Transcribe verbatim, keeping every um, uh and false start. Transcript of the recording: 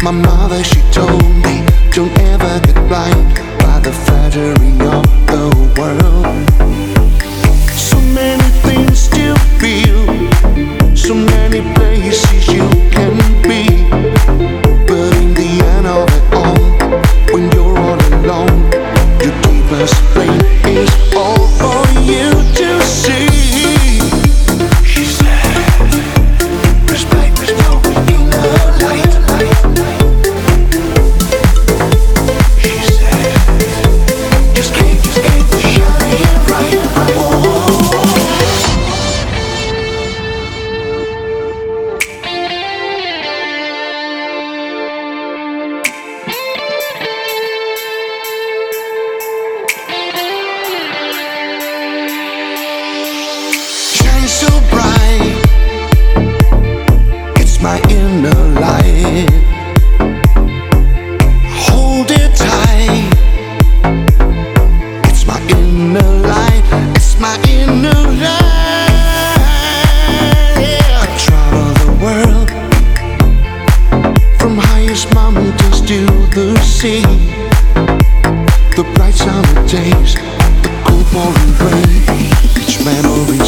My mother, she told me, don't ever get blind by the flattery of the world. So many things to feel, so many places you can be. But in the end of it all, when you're all alone, your deepest pain is all for you to see. She said, respect is no inner light. She said, just keep, just keep shining bright. Oh. Shine so bright, it's my inner light. Hold it tight, it's my inner light, it's my inner light. Yeah. I travel the world, from highest mountains to the sea. The bright summer days, the cool pouring rain, each memory